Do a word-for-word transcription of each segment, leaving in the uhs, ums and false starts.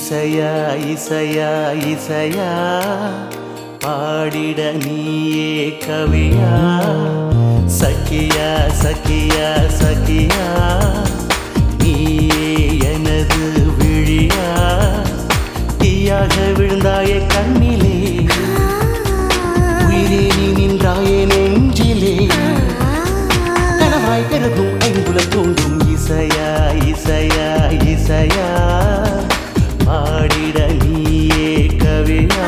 இசையா இசையா இசையா பாடிட நீயே கவியா சக்கியா சக்கியா சக்கியா நீயே எனது விழியா தீயாக விழுந்தாயே கண்ணிலே உயிரே நீ நின்றாயே நெஞ்சிலே கனவாய் பெருகும் ஐம்புலம் தோன்றும் இசையா இசையா இசையா பாடிட நீயே கவியா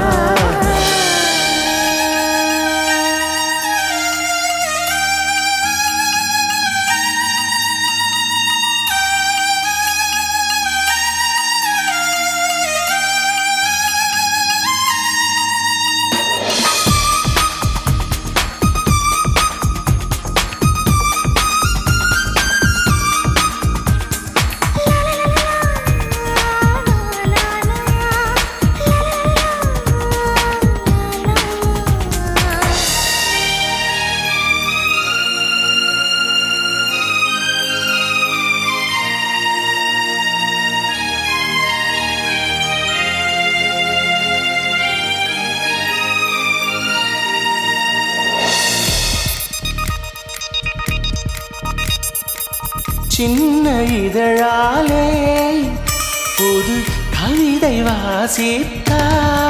சின்ன இதழாலே புது கவிதை வாசித்தா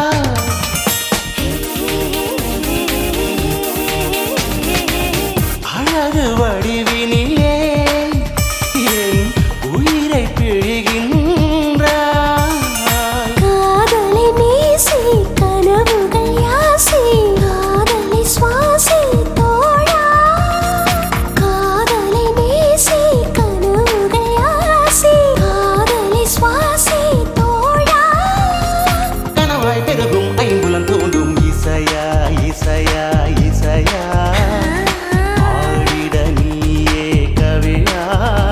அழகு வடிவினிலே என் உயிரை பிழிகின்றாய் காதலை நேசி கனவுகள் யாசி காதலை சுவாசி தோழா காதலை நேசி கனவுகள் யாசி காதலை சுவாசி தோழா கனவாய் பெருகும் ஐம்புலம் தோன்றும் இசையா இசையா இசையா பாடிட நீயே கவியா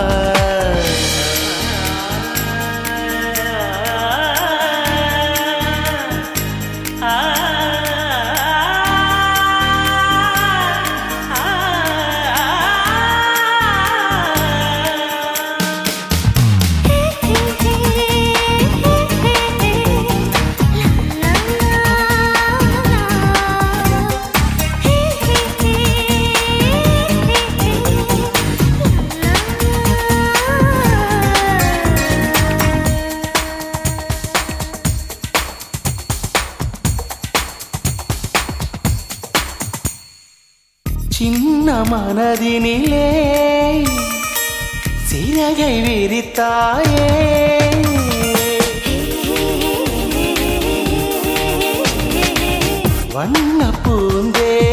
சின்ன மனதினிலே சிறகை விரித்தாயே வண்ண பூந்தே